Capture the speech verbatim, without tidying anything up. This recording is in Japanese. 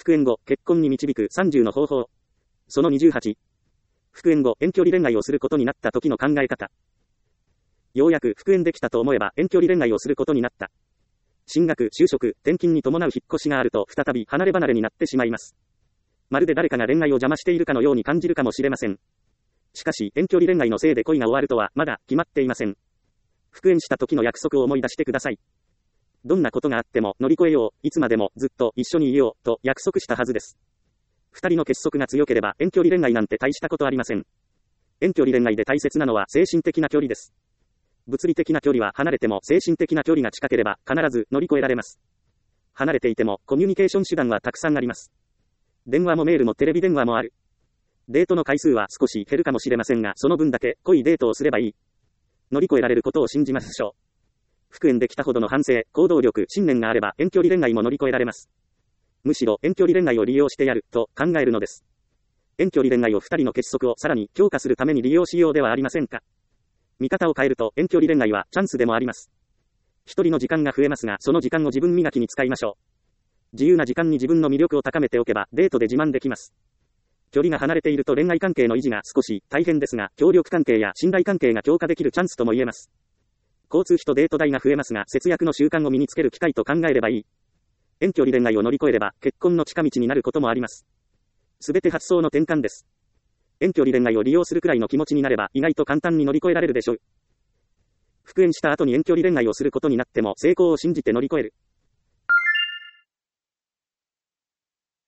復縁後、結婚に導くさんじゅうの方法。そのにじゅうはち。復縁後、遠距離恋愛をすることになった時の考え方。ようやく復縁できたと思えば遠距離恋愛をすることになった。進学、就職、転勤に伴う引っ越しがあると再び離れ離れになってしまいます。まるで誰かが恋愛を邪魔しているかのように感じるかもしれません。しかし、遠距離恋愛のせいで恋が終わるとはまだ決まっていません。復縁した時の約束を思い出してください。どんなことがあっても乗り越えよう、いつまでもずっと一緒にいようと約束したはずです。二人の結束が強ければ遠距離恋愛なんて大したことありません。遠距離恋愛で大切なのは精神的な距離です。物理的な距離は離れても精神的な距離が近ければ必ず乗り越えられます。離れていてもコミュニケーション手段はたくさんあります。電話もメールもテレビ電話もある。デートの回数は少し減るかもしれませんが、その分だけ濃いデートをすればいい。乗り越えられることを信じましょう。復縁できたほどの反省、行動力、信念があれば遠距離恋愛も乗り越えられます。むしろ遠距離恋愛を利用してやると考えるのです。遠距離恋愛を二人の結束をさらに強化するために利用しようではありませんか。見方を変えると遠距離恋愛はチャンスでもあります。一人の時間が増えますが、その時間を自分磨きに使いましょう。自由な時間に自分の魅力を高めておけばデートで自慢できます。距離が離れていると恋愛関係の維持が少し大変ですが、協力関係や信頼関係が強化できるチャンスとも言えます。交通費とデート代が増えますが、節約の習慣を身につける機会と考えればいい。遠距離恋愛を乗り越えれば結婚の近道になることもあります。すべて発想の転換です。遠距離恋愛を利用するくらいの気持ちになれば意外と簡単に乗り越えられるでしょう。復縁した後に遠距離恋愛をすることになっても成功を信じて乗り越える。